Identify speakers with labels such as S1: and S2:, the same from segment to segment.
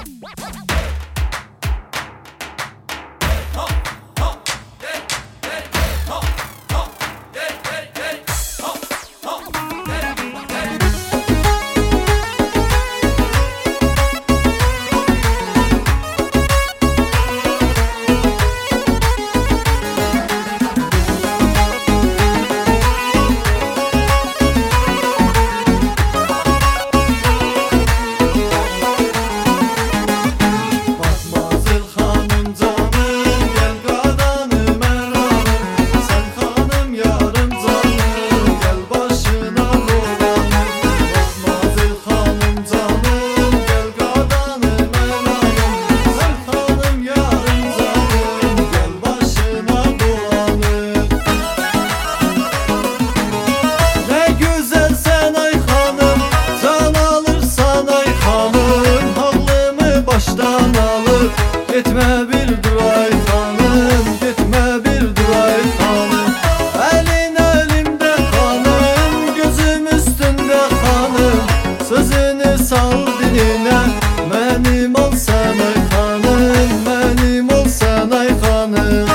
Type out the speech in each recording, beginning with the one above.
S1: Gitme bir duray hanım, gitme bir duray hanım. Elin elimde hanım, gözüm üstünde hanım. Sözünü sal diline, benim ol sen ay hanım, benim ol sen ay hanım.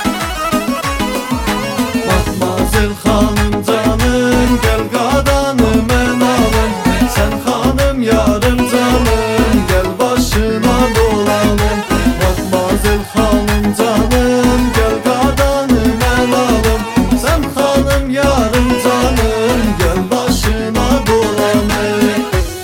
S1: Matmazel hanım canım, gel qadanı mən alım. Sen hanım yarım canım, gel başına dolanım. Matmazel hanım canım, gel qadanı mən alım. Sen hanım yarım canım, gel başına dolanım.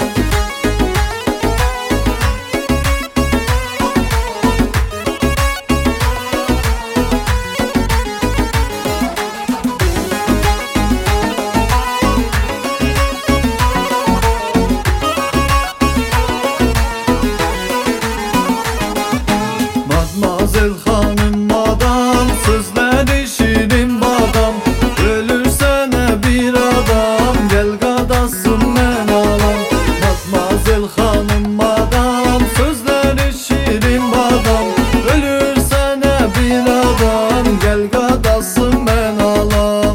S1: Matmazel hanım madam, sözleri şirin badam. Ölürsene bir adam, gel qadasın mən alam. Matmazel hanım madam, sözleri şirin badam. Ölürsene bir adam, gel qadasın mən alam.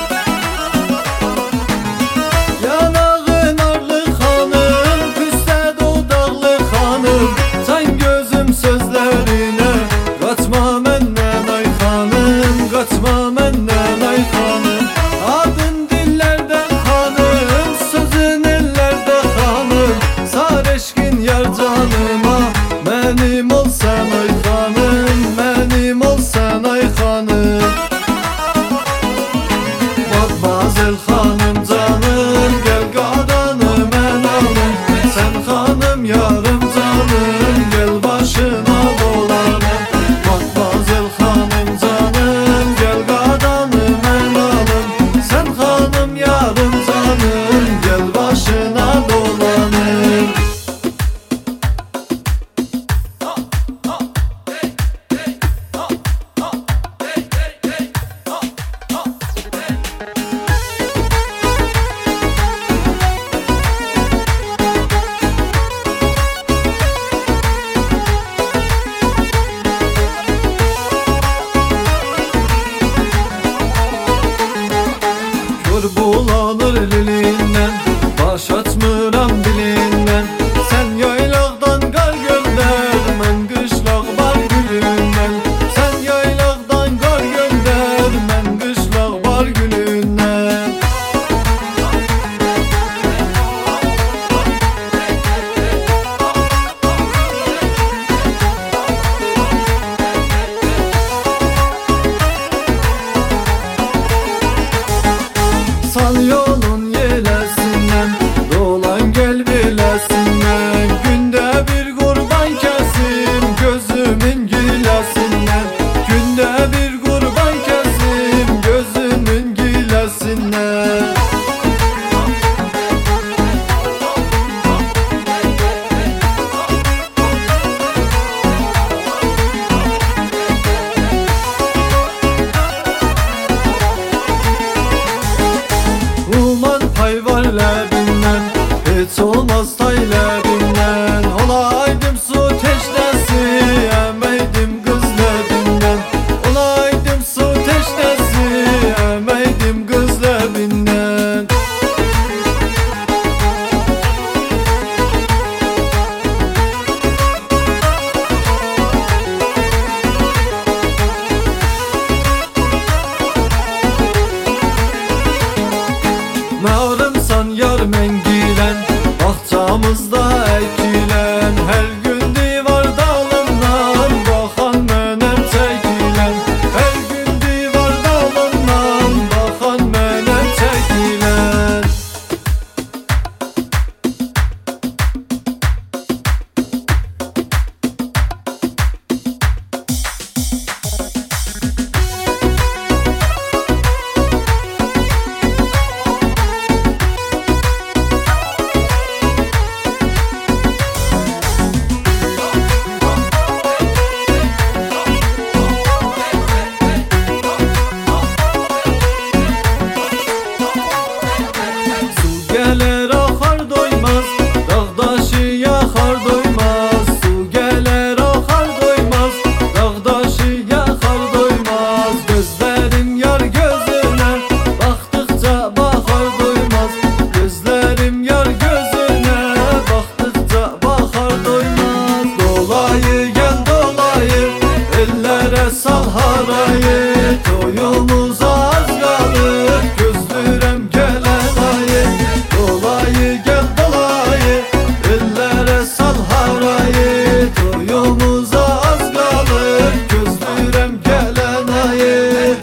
S1: Yanağın arlı hanım, püste dodaqlı hanım. Sen gözüm sözlerine, qaçma məndən ay xanım, qaçma məndən ay xanım. Adın dillərdə xanım, sözün ellərdə xanım. Sar eşqin yar canıma, mənim ol sən ay xanım, mənim ol sən ay xanım. Matmazel hanım canım, gel qadanı mən alım. Sen hanım yarım canım, gel başına dolanım. Matmazel hanım canım, gel qadanı mən alım. Sen hanım yarım canım, gel başına dolanım. Damızda ekilen her gün divar dalından bakan menem çekilen. Her gün divar dalından bakan menem çekilen. Gelir akar doymaz, dağdaşı yakar doymaz. Su gelir akar doymaz, dağdaşı yakar doymaz. Gözlerim yar gözüne, baktıkça bakar doymaz. Gözlerim yar gözüne, baktıkça bakar doymaz. Dolayı gel dolayı, ellere sal harayı. Toyumuza az kalır, gözlürem gelen ayı. Dolayı gel dolayı, ellere sal harayı. Toyumuza az kalır, gözlürem gelen ayı.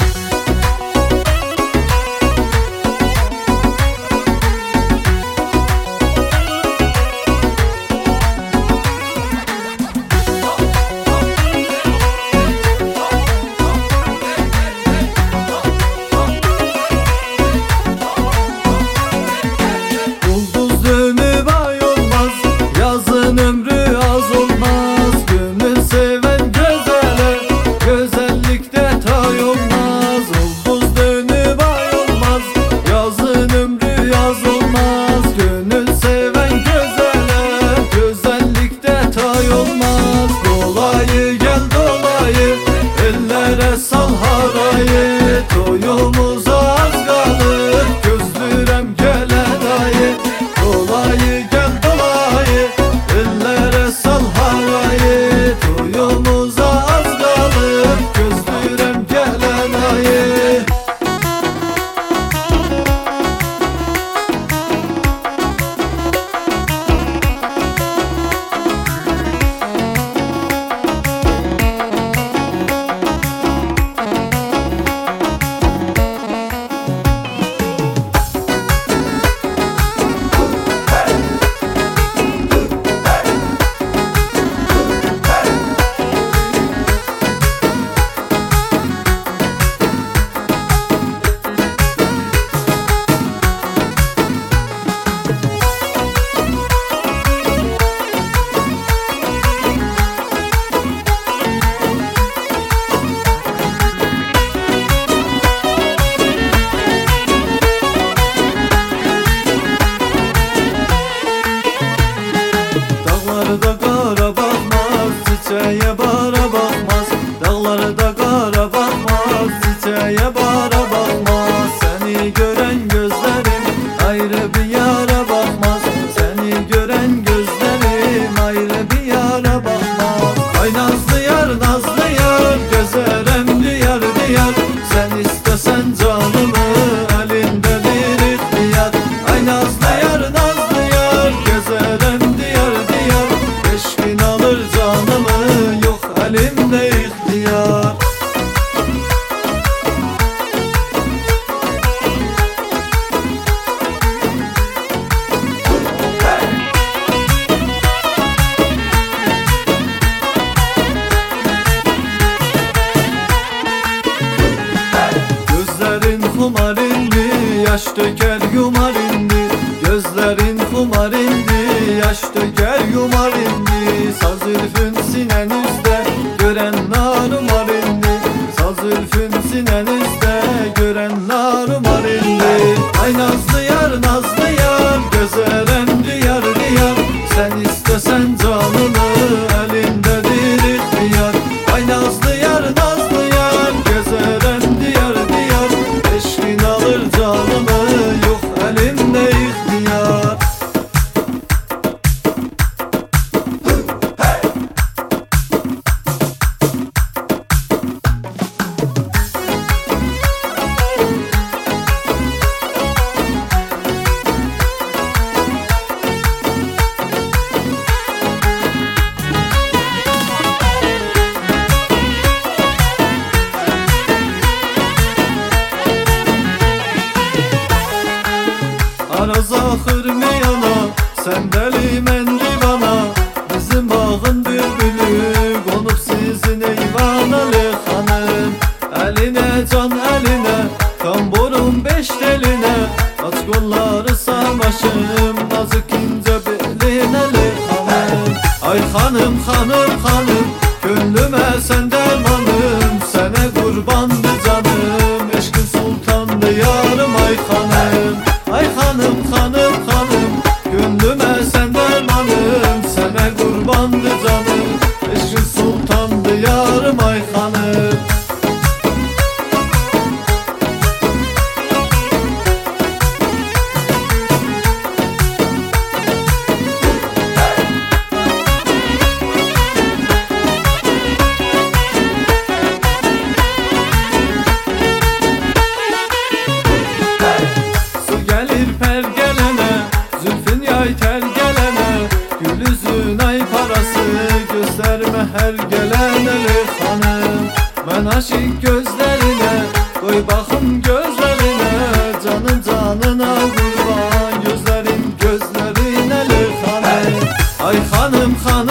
S1: Ulduz dönüp ay olmaz, yazın ömrü az olmaz. Gönül seven gözele, güzellikte tay olmaz. Ulduz dönüp ay olmaz, yazın ömrü yaz olmaz. Gönül seven gözele, güzellikte tay olmaz. Dolayı gel dolayı, ellere sal harayı. Toyumuza az kalır, gözlürem gelen ayı. Dolayı gel dolayı, ellere sal harayı. Toyumuza az kalır, gözlürem gelen ayı. Dağlarda kara bakmaz, çiçeğe bara bakmaz. Dağlarda kara bakmaz, çiçeğe bara bakmaz. Seni gören gözlerim ayrı bir yara bakmaz. Seni gören gözlerim ayrı bir yara bakmaz. Ay nazlı yar, gözerem diyar diyar. Sen istesen canımı, elindedir ihtiyar. Ay nazlı yar, gözerem diyar diyar. Eşkin alır canımı, yok elimde ihtiyar. Gözlerin kumar indi, yaş döker yumar indi. Gözlerin kumar indi, yaş döker yumar indi. Saz zülfün sinenizde, gören narumar indi. Saz zülfün sinenizde, gören narumar indi. Ay nazlı yar, gözerem diyar diyar. Sen istesen canımı, elindedir ihtiyar. Ay nazlı yar, gözerem diyar diyar. Eşkin alır canımı, yok elimde ihtiyar. Ay hanım hanım hanım, gönlüme sen dermanım, sana kurbandı canım, eşkin sultandı yarım ay hanım. Ay hanım hanım hanım, gönlüme sen dermanım, sana kurbandı canım, eşkin sultandı yarım ay hanım. Gösterme her gelene hanım, ben aşık gözlerine, koy bakım gözlerine, canın canına kurban, gözlerin gözlerine hanım. Ay hanım hanım